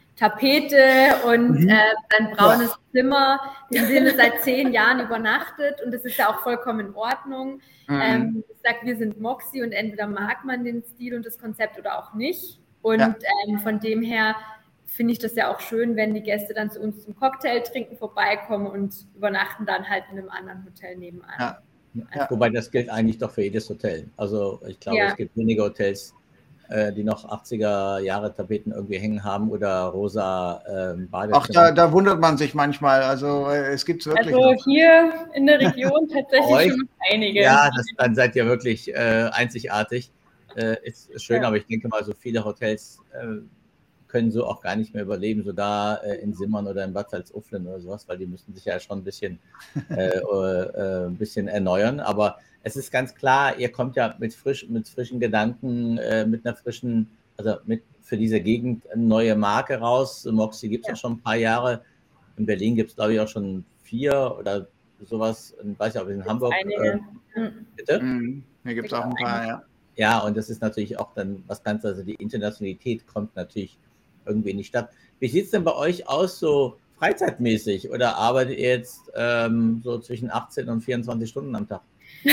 Speaker 4: Tapete und mhm. äh, sein braunes ja. Zimmer, in dem er seit zehn Jahren übernachtet. Und das ist ja auch vollkommen in Ordnung. Mhm. Ähm, ich sage, wir sind Moxie und entweder mag man den Stil und das Konzept oder auch nicht. Und ja. ähm, von dem her finde ich das ja auch schön, wenn die Gäste dann zu uns zum Cocktail trinken vorbeikommen und übernachten dann halt in einem anderen Hotel nebenan.
Speaker 2: Ja. Ja. Wobei das gilt eigentlich doch für jedes Hotel. Also ich glaube, ja. es gibt wenige Hotels, äh, die noch achtziger Jahre Tapeten irgendwie hängen haben oder rosa ähm, Badezimmer.
Speaker 1: Ach, da, da wundert man sich manchmal. Also äh, es gibt es wirklich.
Speaker 3: Also
Speaker 1: noch.
Speaker 3: Hier in der Region tatsächlich
Speaker 2: euch,
Speaker 3: schon einige.
Speaker 2: Ja, das, dann seid ihr wirklich äh, einzigartig. Äh, ist, ist schön, ja. aber ich denke mal, so viele Hotels äh, können so auch gar nicht mehr überleben, sogar äh, in Simmern oder in Bad Salzuflen oder sowas, weil die müssen sich ja schon ein bisschen, äh, äh, ein bisschen erneuern. Aber es ist ganz klar, ihr kommt ja mit, frisch, mit frischen Gedanken, äh, mit einer frischen, also mit für diese Gegend eine neue Marke raus. Moxie gibt es ja. ja schon ein paar Jahre. In Berlin gibt es, glaube ich, auch schon vier oder sowas. Ich weiß ja, ob in Hamburg.
Speaker 3: Einige.
Speaker 2: Äh, bitte?
Speaker 1: Mhm. Hier gibt es auch ein paar, ja.
Speaker 2: Ja, und das ist natürlich auch dann was ganz, also die Internationalität kommt natürlich irgendwie in die Stadt. Wie sieht es denn bei euch aus, so freizeitmäßig? Oder arbeitet ihr jetzt ähm, so zwischen achtzehn und vierundzwanzig Stunden am Tag?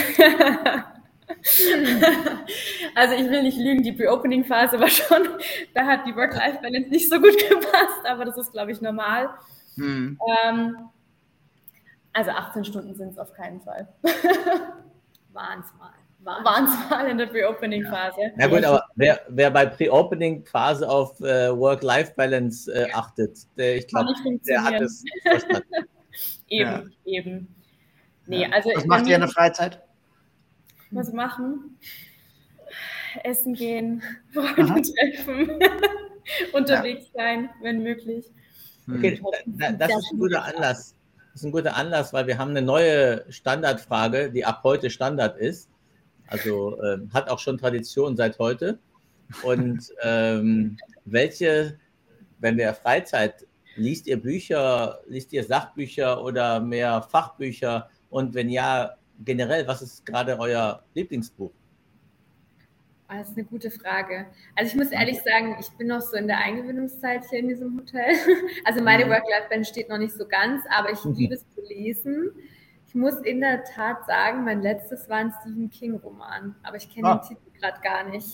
Speaker 3: Also ich will nicht lügen, die Pre-Opening-Phase war schon, da hat die Work-Life-Balance nicht so gut gepasst, aber das ist, glaube ich, normal. Hm. Ähm, also achtzehn Stunden sind es auf keinen Fall.
Speaker 4: Waren es mal.
Speaker 3: Waren es mal in der Pre-Opening-Phase.
Speaker 2: Ja. Na gut, aber wer, wer bei Pre-Opening-Phase auf äh, Work-Life-Balance äh, achtet, der, ich glaube, der hat es verstanden.
Speaker 3: Eben, ja. eben. Nee, ja. also
Speaker 1: was macht ihr in der Freizeit?
Speaker 3: Was machen? Essen gehen, Freunde treffen, unterwegs ja. sein, wenn möglich.
Speaker 2: Okay, das, das ist ein guter Anlass. Das ist ein guter Anlass, weil wir haben eine neue Standardfrage, die ab heute Standard ist. Also ähm, hat auch schon Tradition seit heute. Und ähm, welche, wenn wir Freizeit, liest ihr Bücher, liest ihr Sachbücher oder mehr Fachbücher? Und wenn ja, generell, was ist gerade euer Lieblingsbuch?
Speaker 4: Das ist eine gute Frage. Also ich muss ehrlich sagen, ich bin noch so in der Eingewöhnungszeit hier in diesem Hotel. Also meine mhm. Work-Life-Balance steht noch nicht so ganz, aber ich liebe es zu lesen. Ich muss in der Tat sagen, mein letztes war ein Stephen King-Roman, aber ich kenne ah. den Titel gerade gar nicht.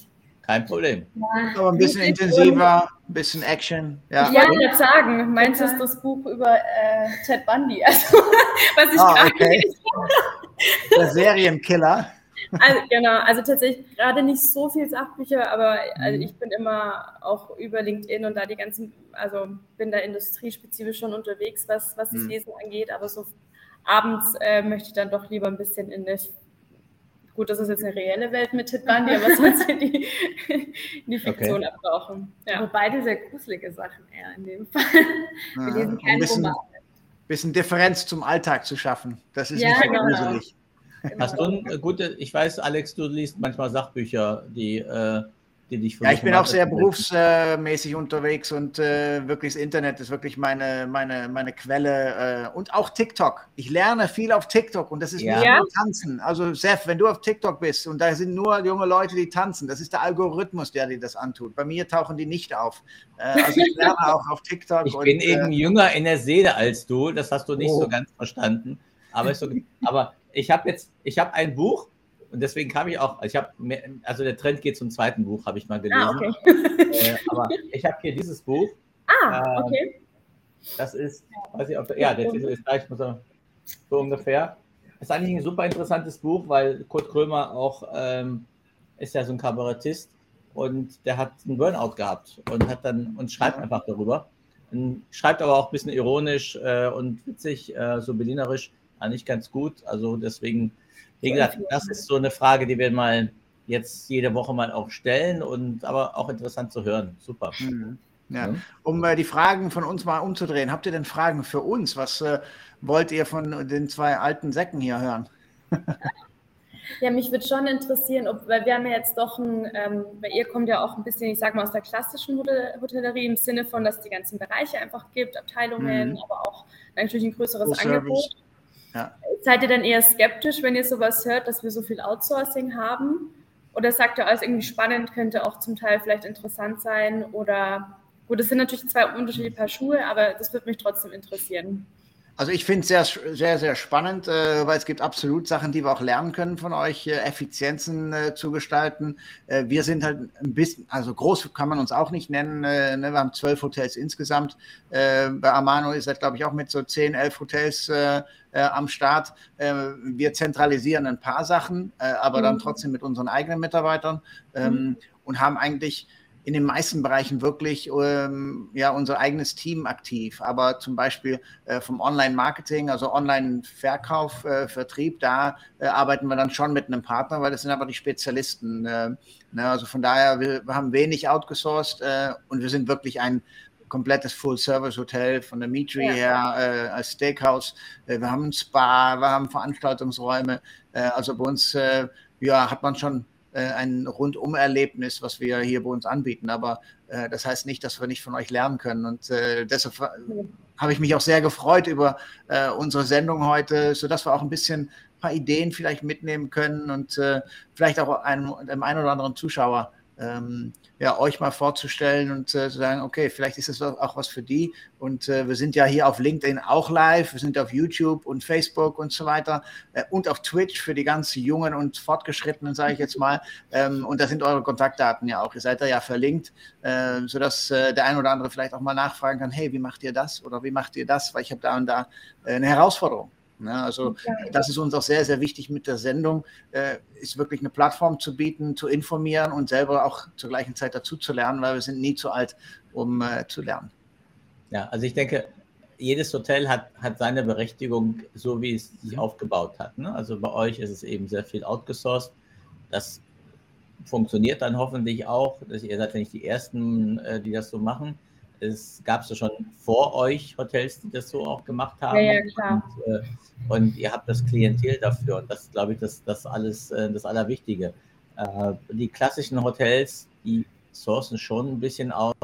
Speaker 2: Kein Problem.
Speaker 3: Ja,
Speaker 1: Aber ein bisschen intensiver, ein bisschen Action. Ja,
Speaker 3: ich wollte gerade sagen, meins ist das Buch über äh, Ted Bundy, also was ich
Speaker 1: ah,
Speaker 3: gerade
Speaker 1: okay.
Speaker 3: lese.
Speaker 1: Der Serienkiller.
Speaker 3: Also, genau, also tatsächlich gerade nicht so viel Sachbücher, aber also
Speaker 1: Mhm.
Speaker 3: ich bin immer auch über LinkedIn und da die ganzen, also bin da industriespezifisch schon unterwegs, was, was das
Speaker 1: Mhm.
Speaker 3: Lesen angeht, aber so abends äh, möchte ich dann doch lieber ein bisschen in der, gut, das ist jetzt eine reelle Welt mit Ted Bundy, aber sonst in die, in die Fiktion
Speaker 2: Okay.
Speaker 3: abtauchen. Ja.
Speaker 4: Aber beide sehr gruselige Sachen eher in dem Fall. Wir
Speaker 1: Ja,
Speaker 4: lesen
Speaker 1: um ein
Speaker 4: keinen
Speaker 1: bisschen,
Speaker 4: Roman.
Speaker 1: bisschen Differenz zum Alltag zu schaffen. Das ist
Speaker 4: Ja,
Speaker 1: nicht so
Speaker 3: genau.
Speaker 1: gruselig.
Speaker 2: Hast du ein gute, ich weiß, Alex, du liest manchmal Sachbücher, die, äh, die dich
Speaker 1: Ja, ich bin auch sehr
Speaker 2: berufsmäßig.
Speaker 1: berufsmäßig unterwegs und äh, wirklich das Internet ist wirklich meine, meine, meine Quelle äh, und auch TikTok. Ich lerne viel auf TikTok und das ist
Speaker 2: Ja.
Speaker 1: nicht
Speaker 3: Ja.
Speaker 1: nur Tanzen. Also Seth, wenn du auf TikTok bist und da sind nur junge Leute, die tanzen, das ist der Algorithmus, der dir das antut. Bei mir tauchen die nicht auf. Äh, also ich lerne auch auf TikTok.
Speaker 2: Ich
Speaker 1: und,
Speaker 2: bin eben
Speaker 1: äh,
Speaker 2: jünger in der Seele als du, das hast du nicht
Speaker 1: Oh.
Speaker 2: so ganz verstanden. Aber, ist so, aber ich habe jetzt, ich habe ein Buch und deswegen kam ich auch, ich habe, also der Trend geht zum zweiten Buch, habe ich mal gelesen.
Speaker 3: Ah, okay.
Speaker 2: Äh, aber ich habe hier dieses Buch.
Speaker 3: Ah, okay.
Speaker 2: Das ist, weiß ich, ob, ja, der Titel ist gleich, muss er, so ungefähr. Das ist eigentlich ein super interessantes Buch, weil Kurt Krömer auch ähm, ist ja so ein Kabarettist und der hat einen Burnout gehabt und hat dann und schreibt
Speaker 1: Ja.
Speaker 2: einfach darüber. Und schreibt aber auch ein bisschen ironisch äh, und witzig, äh, so berlinerisch, eigentlich ganz gut. Also deswegen, wie gesagt, das ist so eine Frage, die wir mal jetzt jede Woche mal auch stellen und aber auch interessant zu hören. Super.
Speaker 1: Mhm. Ja.
Speaker 2: Ja.
Speaker 1: Um äh, die Fragen von uns mal umzudrehen, habt ihr denn Fragen für uns? Was äh, wollt ihr von den zwei alten Säcken hier hören?
Speaker 3: Ja, mich würde schon interessieren, ob, weil wir haben ja jetzt doch ein, ähm, weil ihr kommt ja auch ein bisschen, ich sag mal, aus der klassischen Hotel- Hotellerie im Sinne von, dass es die ganzen Bereiche einfach gibt, Abteilungen,
Speaker 1: Mhm.
Speaker 3: aber auch natürlich ein größeres
Speaker 1: Full Service.
Speaker 3: Angebot.
Speaker 1: Ja.
Speaker 3: Seid ihr dann eher skeptisch, wenn ihr sowas hört, dass wir so viel Outsourcing haben? Oder sagt ihr, alles irgendwie spannend, könnte auch zum Teil vielleicht interessant sein? Oder, gut, das sind natürlich zwei unterschiedliche Paar Schuhe, aber das würde mich trotzdem interessieren.
Speaker 1: Also ich finde es sehr, sehr, sehr spannend, äh, weil es gibt absolut Sachen, die wir auch lernen können von euch, äh, Effizienzen äh, zu gestalten. Äh, wir sind halt ein bisschen, also groß kann man uns auch nicht nennen. Äh, ne? Wir haben zwölf Hotels insgesamt. Äh, bei Amano ist das, glaube ich, auch mit so zehn, elf Hotels äh, äh, am Start. Äh, wir zentralisieren ein paar Sachen, äh, aber mhm. dann trotzdem mit unseren eigenen Mitarbeitern ähm, mhm. und haben eigentlich in den meisten Bereichen wirklich ähm, ja, unser eigenes Team aktiv. Aber zum Beispiel äh, vom Online-Marketing, also Online-Verkauf, äh, Vertrieb, da äh, arbeiten wir dann schon mit einem Partner, weil das sind aber die Spezialisten. Äh, ne? Also von daher, wir, wir haben wenig outgesourced äh, und wir sind wirklich ein komplettes Full-Service-Hotel von der Meetree ja. her äh, als Steakhouse. Äh, wir haben ein Spa, wir haben Veranstaltungsräume. Äh, also bei uns äh, ja, hat man schon ein Rundum-Erlebnis, was wir hier bei uns anbieten. Aber äh, das heißt nicht, dass wir nicht von euch lernen können. Und äh, deshalb habe ich mich auch sehr gefreut über äh, unsere Sendung heute, sodass wir auch ein bisschen ein paar Ideen vielleicht mitnehmen können und äh, vielleicht auch einem, einem einen oder anderen Zuschauer ähm, ja, euch mal vorzustellen und äh, zu sagen, okay, vielleicht ist es auch was für die. Und äh, wir sind ja hier auf LinkedIn auch live, wir sind auf YouTube und Facebook und so weiter äh, und auf Twitch für die ganz Jungen und Fortgeschrittenen, sage ich jetzt mal. Ähm, und da sind eure Kontaktdaten ja auch. Ihr seid da ja verlinkt, äh, sodass äh, der ein oder andere vielleicht auch mal nachfragen kann, hey, wie macht ihr das oder wie macht ihr das? Weil ich habe da und da äh, eine Herausforderung. Ja, also das ist uns auch sehr, sehr wichtig mit der Sendung, äh, ist wirklich eine Plattform zu bieten, zu informieren und selber auch zur gleichen Zeit dazu zu lernen, weil wir sind nie zu alt, um äh, zu lernen.
Speaker 2: Ja, also ich denke, jedes Hotel hat, hat seine Berechtigung, so wie es sich aufgebaut hat. Ne? Also bei euch ist es eben sehr viel outgesourced. Das funktioniert dann hoffentlich auch. Ihr seid ja nicht die Ersten, die das so machen. Es gab so schon vor euch Hotels, die das so auch gemacht haben.
Speaker 3: Ja, ja, klar.
Speaker 2: Und, äh, und ihr habt das Klientel dafür. Und das ist, glaube ich, das, das alles äh, das Allerwichtige. Äh, die klassischen Hotels, die sourcen schon ein bisschen aus.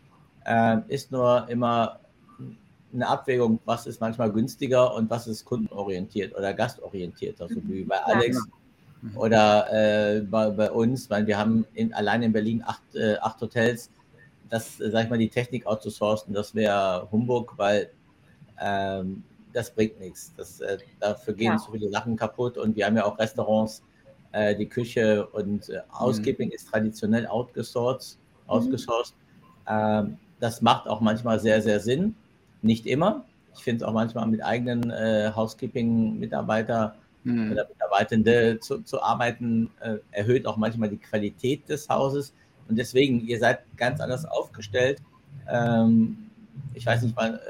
Speaker 2: Äh, ist nur immer eine Abwägung, was ist manchmal günstiger und was ist kundenorientiert oder gastorientiert. Also wie bei Alex ja. oder äh, bei, bei uns. Weil wir haben in, allein in Berlin acht, äh, acht Hotels. Das, sag ich mal, die Technik outzusourcen, das wäre Humbug, weil ähm, das bringt nichts. Das, äh, dafür gehen ja. so viele Sachen kaputt und wir haben ja auch Restaurants, äh, die Küche und äh, Housekeeping mhm. ist traditionell outgesourced. outgesourced. Mhm. Ähm, das macht auch manchmal sehr, sehr Sinn. Nicht immer. Ich finde es auch manchmal mit eigenen äh, Housekeeping-Mitarbeiter mhm. oder Mitarbeitende zu, zu arbeiten, äh, erhöht auch manchmal die Qualität des Hauses. Und deswegen, ihr seid ganz anders aufgestellt. Ähm, ich weiß nicht, mal,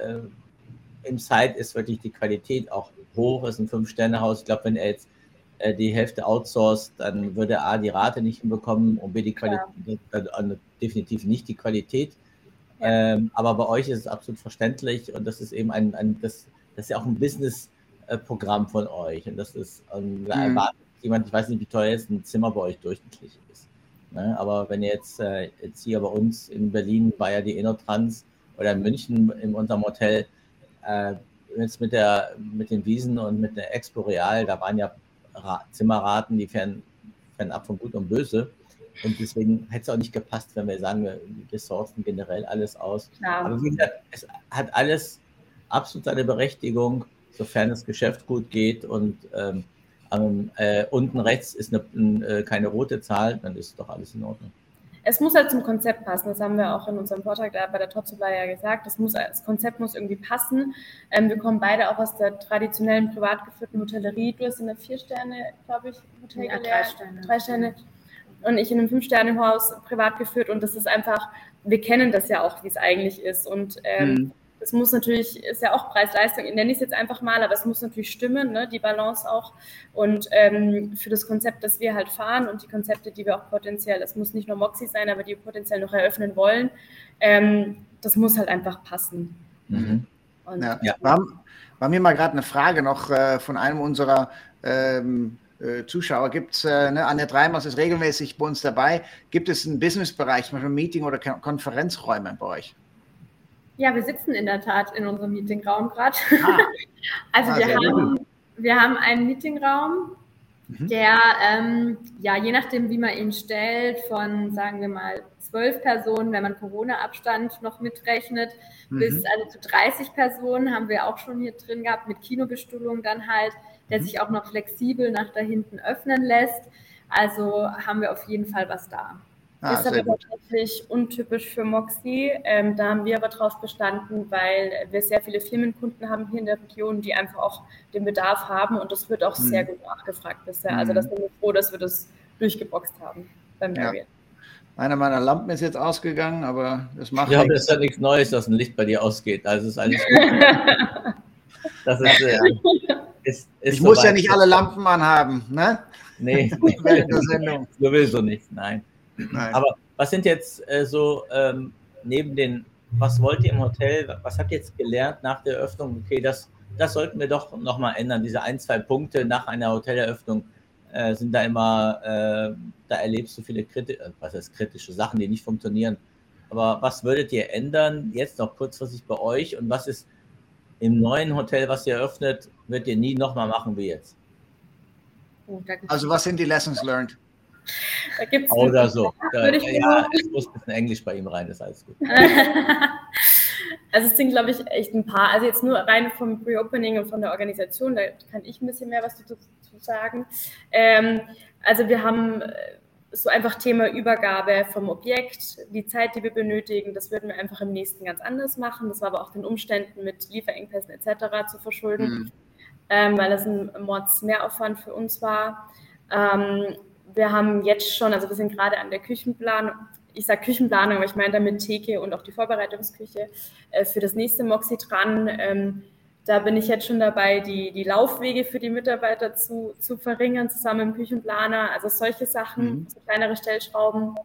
Speaker 2: äh, im Site ist wirklich die Qualität auch hoch. Es ist ein Fünf-Sterne-Haus. Ich glaube, wenn er jetzt äh, die Hälfte outsourced, dann würde A, die Rate nicht hinbekommen und B, die Qualität, äh, definitiv nicht die Qualität. Ja. Ähm, aber bei euch ist es absolut verständlich und das ist eben ein, ein das, das ist ja auch ein Business-Programm von euch und das ist, ähm, da erwartet jemand, ich weiß nicht, wie teuer jetzt ein Zimmer bei euch durchschnittlich ist. Ne? Aber wenn ihr jetzt, äh, jetzt hier bei uns in Berlin war ja die Innotrans oder in München in unserem Hotel, äh, jetzt mit der mit den Wiesen und mit der Expo Real, da waren ja Ra- Zimmerraten, die fern, fernab von Gut und Böse. Und deswegen hätte es auch nicht gepasst, wenn wir sagen, wir sourcen generell alles aus. Ja. Aber wie gesagt, es hat alles absolut seine Berechtigung, sofern das Geschäft gut geht und ähm, äh, unten rechts ist eine, äh, keine rote Zahl, dann ist doch alles in Ordnung.
Speaker 3: Es muss halt zum Konzept passen, das haben wir auch in unserem Vortrag bei der Top Supplier gesagt, das, muss, das Konzept muss irgendwie passen. Ähm, wir kommen beide auch aus der traditionellen privat geführten Hotellerie. Du hast in der vier Sterne, glaube ich, Hotel
Speaker 4: ja,
Speaker 3: gelernt.
Speaker 4: Drei Sterne.
Speaker 3: Drei Sterne. Und ich in einem Fünf-Sterne-Haus privat geführt und das ist einfach, wir kennen das ja auch, wie es eigentlich ist und ähm, mhm. das muss natürlich, ist ja auch Preis-Leistung, nenne ich es jetzt einfach mal, aber es muss natürlich stimmen, ne, die Balance auch und ähm, für das Konzept, das wir halt fahren und die Konzepte, die wir auch potenziell, es muss nicht nur Moxy sein, aber die wir potenziell noch eröffnen wollen, ähm, das muss halt einfach passen.
Speaker 1: Mhm. Und ja. Ja. Wir haben, wir haben hier mal gerade eine Frage noch äh, von einem unserer ähm, Zuschauer. Gibt es, äh, ne, Annette Reimers ist regelmäßig bei uns dabei. Gibt es einen Businessbereich, zum Beispiel Meeting- oder Konferenzräume bei euch?
Speaker 4: Ja, wir sitzen in der Tat in unserem Meetingraum gerade.
Speaker 1: Ah.
Speaker 4: Also
Speaker 1: ah,
Speaker 4: wir, haben, wir haben einen Meetingraum, mhm. der, ähm, ja, je nachdem, wie man ihn stellt, von, sagen wir mal, zwölf Personen, wenn man Corona-Abstand noch mitrechnet, mhm. bis also zu dreißig Personen haben wir auch schon hier drin gehabt, mit Kinobestuhlung dann halt, der sich auch noch flexibel nach da hinten öffnen lässt. Also haben wir auf jeden Fall was da.
Speaker 3: Ah, ist aber tatsächlich untypisch für Moxy. Ähm, da haben wir aber drauf bestanden, weil wir sehr viele Firmenkunden haben hier in der Region, die einfach auch den Bedarf haben und das wird auch hm. sehr gut nachgefragt bisher. Hm. Also da sind wir froh, dass wir das durchgeboxt haben bei Marriott.
Speaker 1: Ja. Einer meiner Lampen ist jetzt ausgegangen, aber das macht
Speaker 2: ja, nichts. Ja, das ist ja nichts Neues, dass ein Licht bei dir ausgeht. Also ist alles gut. Das ist, äh, ist, ist
Speaker 1: ich so muss weit. Ja nicht alle Lampen anhaben, ne?
Speaker 2: Nee, während der Sendung. Sowieso nicht, nein. nein. Aber was sind jetzt äh, so ähm, neben den, was wollt ihr im Hotel, was habt ihr jetzt gelernt nach der Eröffnung? Okay, das, das sollten wir doch nochmal ändern. Diese ein, zwei Punkte nach einer Hoteleröffnung äh, sind da immer, äh, da erlebst du viele kriti- äh, was heißt kritische Sachen, die nicht funktionieren. Aber was würdet ihr ändern, jetzt noch kurzfristig bei euch und was ist im neuen Hotel, was ihr eröffnet, wird ihr nie nochmal machen wie jetzt?
Speaker 1: Also was sind die Lessons learned?
Speaker 3: Da gibt's
Speaker 2: Oder so. Da, ja, es muss ein bisschen Englisch bei ihm rein, das ist alles gut.
Speaker 3: Also es sind, glaube ich, echt ein paar. Also jetzt nur rein vom Pre-Opening und von der Organisation, da kann ich ein bisschen mehr was dazu sagen. Ähm, also wir haben so einfach Thema Übergabe vom Objekt, die Zeit, die wir benötigen, das würden wir einfach im nächsten ganz anders machen. Das war aber auch den Umständen mit Lieferengpässen et cetera zu verschulden, mhm. ähm, weil das ein Mordsmehraufwand für uns war. Ähm, wir haben jetzt schon, also wir sind gerade an der Küchenplanung, ich sage Küchenplanung, aber ich meine damit Theke und auch die Vorbereitungsküche äh, für das nächste Moxy dran. Ähm, da bin ich jetzt schon dabei, die, die Laufwege für die Mitarbeiter zu, zu verringern, zusammen mit dem Küchenplaner, also solche Sachen, mhm. so kleinere Stellschrauben.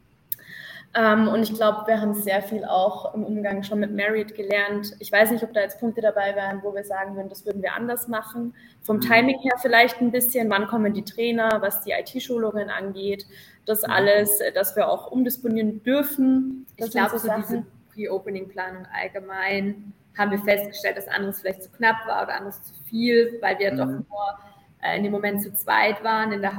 Speaker 3: Ähm, und ich glaube, wir haben sehr viel auch im Umgang schon mit Marriott gelernt. Ich weiß nicht, ob da jetzt Punkte dabei wären, wo wir sagen würden, das würden wir anders machen. Vom mhm. Timing her vielleicht ein bisschen, wann kommen die Trainer, was die I T-Schulungen angeht, das mhm. alles, dass wir auch umdisponieren dürfen.
Speaker 4: Ich glaube, so diese Pre-Opening-Planung allgemein haben wir festgestellt, dass anderes vielleicht zu knapp war oder anderes zu viel, weil wir mhm. doch nur äh, in dem Moment zu zweit waren in der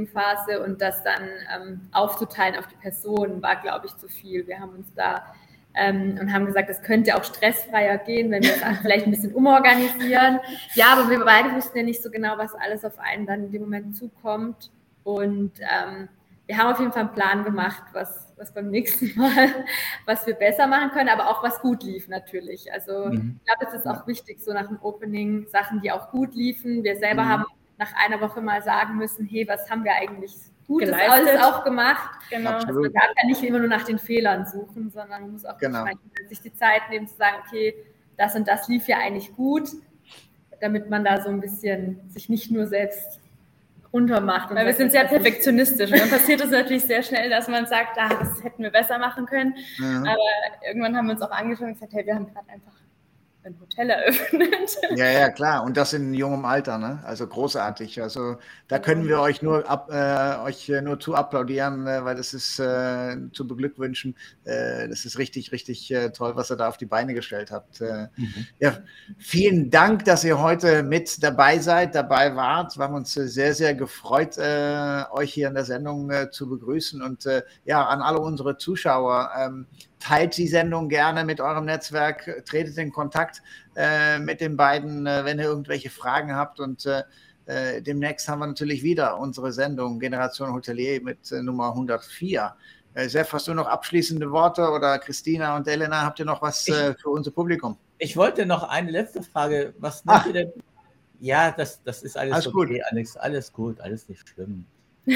Speaker 4: Haupt-Pre-Opening-Phase und das dann ähm, aufzuteilen auf die Personen war, glaube ich, zu viel. Wir haben uns da ähm, und haben gesagt, es könnte auch stressfreier gehen, wenn wir es vielleicht ein bisschen umorganisieren. Ja, aber wir beide wussten ja nicht so genau, was alles auf einen dann in dem Moment zukommt. Und ähm, wir haben auf jeden Fall einen Plan gemacht, was, was beim nächsten Mal, was wir besser machen können, aber auch was gut lief natürlich. Also mhm. ich glaube, es ist auch wichtig, so nach dem Opening Sachen, die auch gut liefen. Wir selber mhm. haben nach einer Woche mal sagen müssen, hey, was haben wir eigentlich Gutes
Speaker 3: Geleistet.
Speaker 4: Alles auch gemacht.
Speaker 3: Genau.
Speaker 4: Also man darf ja nicht immer nur nach den Fehlern suchen, sondern man muss auch
Speaker 1: genau.
Speaker 4: sich die Zeit nehmen zu sagen, okay, das und das lief ja eigentlich gut, damit man da so ein bisschen sich nicht nur selbst runtermacht.
Speaker 3: Weil wir sind sehr perfektionistisch und dann passiert es natürlich sehr schnell, dass man sagt, ah, das hätten wir besser machen können. Ja. Aber irgendwann haben wir uns auch angeschaut und gesagt, hey, wir haben gerade einfach ein Hotel eröffnet.
Speaker 1: Ja, ja, klar. Und das in jungem Alter, ne? Also großartig. Also da können wir euch nur ab, äh, euch nur zu applaudieren, äh, weil das ist äh, zu beglückwünschen. Äh, das ist richtig, richtig äh, toll, was ihr da auf die Beine gestellt habt. Äh, mhm. Ja, vielen Dank, dass ihr heute mit dabei seid, dabei wart. Wir haben uns sehr, sehr gefreut, äh, euch hier in der Sendung äh, zu begrüßen. Und äh, ja, an alle unsere Zuschauer, ähm, teilt die Sendung gerne mit eurem Netzwerk, tretet in Kontakt äh, mit den beiden, äh, wenn ihr irgendwelche Fragen habt. Und äh, demnächst haben wir natürlich wieder unsere Sendung Generation Hotelier mit äh, Nummer hundertvier. Äh, Sepp, hast du noch abschließende Worte oder Christina und Elena, habt ihr noch was äh, für unser Publikum?
Speaker 2: Ich wollte noch eine letzte Frage. Was nehmt ihr denn? Ja, das, das ist alles, alles okay, gut. Alex. Alles gut, alles nicht schlimm.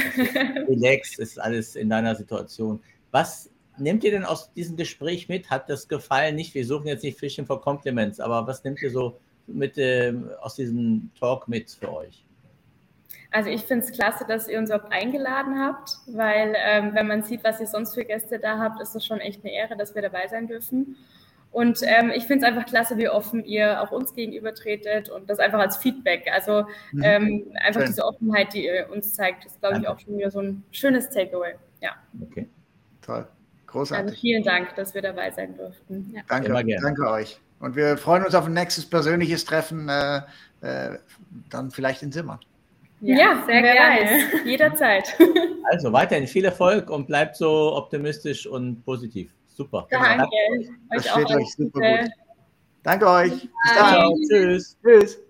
Speaker 2: Relax, ist alles in deiner Situation. Was nehmt ihr denn aus diesem Gespräch mit? Hat das gefallen? Nicht, wir suchen jetzt nicht Fishing for Compliments, aber was nehmt ihr so mit, äh, aus diesem Talk mit für euch?
Speaker 3: Also ich finde es klasse, dass ihr uns überhaupt eingeladen habt, weil ähm, wenn man sieht, was ihr sonst für Gäste da habt, ist das schon echt eine Ehre, dass wir dabei sein dürfen. Und ähm, ich finde es einfach klasse, wie offen ihr auch uns gegenüber tretet und das einfach als Feedback. Also ähm, einfach Schön. Diese Offenheit, die ihr uns zeigt, ist, glaube ich, auch schon wieder so ein schönes Takeaway. Ja.
Speaker 1: Okay, toll. Großartig.
Speaker 3: Also vielen Dank, dass wir dabei sein durften.
Speaker 1: Ja. Danke, danke euch. Und wir freuen uns auf ein nächstes persönliches Treffen, äh, äh, dann vielleicht in Simmern.
Speaker 3: Ja, ja, sehr gerne. Jederzeit.
Speaker 2: Also weiterhin viel Erfolg und bleibt so optimistisch und positiv. Super.
Speaker 3: Danke.
Speaker 1: Das steht euch super gut. Danke euch. Bis
Speaker 2: dann. Tschüss.
Speaker 1: Tschüss.